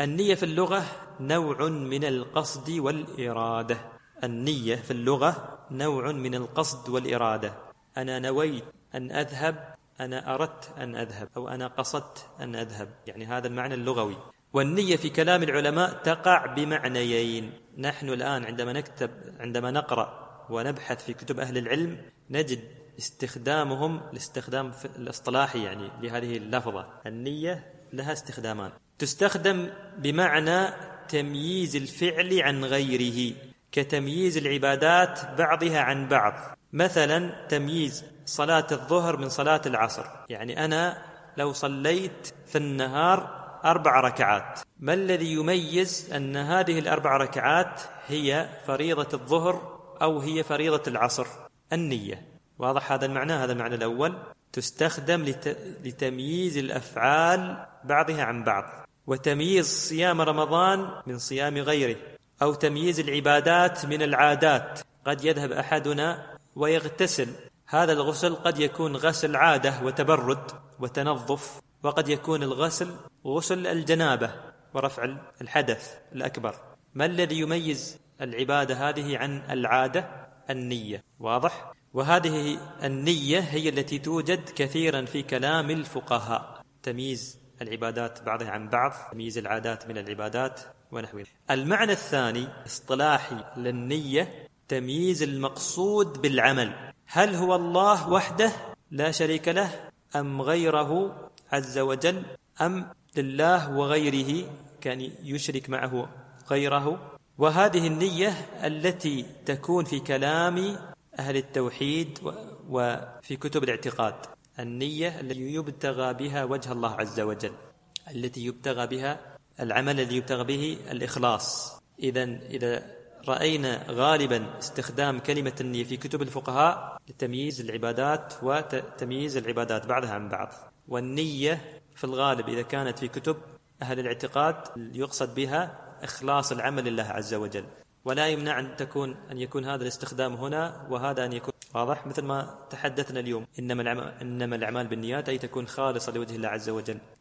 النية في اللغة نوع من القصد والإرادة. النية في اللغة نوع من القصد والإرادة. أنا نويت أن أذهب، أنا أردت أن أذهب، أو أنا قصدت أن أذهب، يعني هذا المعنى اللغوي. والنية في كلام العلماء تقع بمعنيين. نحن الآن عندما نقرأ ونبحث في كتب أهل العلم نجد استخدامهم الاستخدام الاصطلاحي يعني لهذه اللفظة. النية لها استخدامان. تستخدم بمعنى تمييز الفعل عن غيره، كتمييز العبادات بعضها عن بعض. مثلا تمييز صلاة الظهر من صلاة العصر، يعني أنا لو صليت في النهار 4 ركعات، ما الذي يميز أن هذه ال4 ركعات هي فريضة الظهر أو هي فريضة العصر؟ النية. واضح هذا المعنى؟ هذا المعنى الأول. تستخدم لتمييز الأفعال بعضها عن بعض، وتمييز صيام رمضان من صيام غيره، أو تمييز العبادات من العادات. قد يذهب أحدنا ويغتسل، هذا الغسل قد يكون غسل عادة وتبرد وتنظف، وقد يكون الغسل غسل الجنابة ورفع الحدث الأكبر. ما الذي يميز العبادة هذه عن العادة؟ النية. واضح؟ وهذه النية هي التي توجد كثيرا في كلام الفقهاء، تمييز العبادات بعضها عن بعض، تمييز العادات من العبادات ونحوه. المعنى الثاني اصطلاحي للنية تمييز المقصود بالعمل، هل هو الله وحده لا شريك له، أم غيره عز وجل، أم لله وغيره كان يشرك معه غيره. وهذه النية التي تكون في كلام أهل التوحيد وفي كتب الاعتقاد، النية التي يبتغى بها وجه الله عز وجل، التي يبتغى بها العمل الذي يبتغى به الإخلاص. إذا رأينا غالبا استخدام كلمة النية في كتب الفقهاء لتمييز العبادات وتمييز العبادات بعضها عن بعض. والنية في الغالب إذا كانت في كتب أهل الاعتقاد يقصد بها إخلاص العمل لله عز وجل، ولا يمنع أن يكون هذا الاستخدام هنا وهذا أن يكون واضح، مثل ما تحدثنا اليوم إنما الأعمال بالنيات، أي تكون خالصة لوجه الله عز وجل.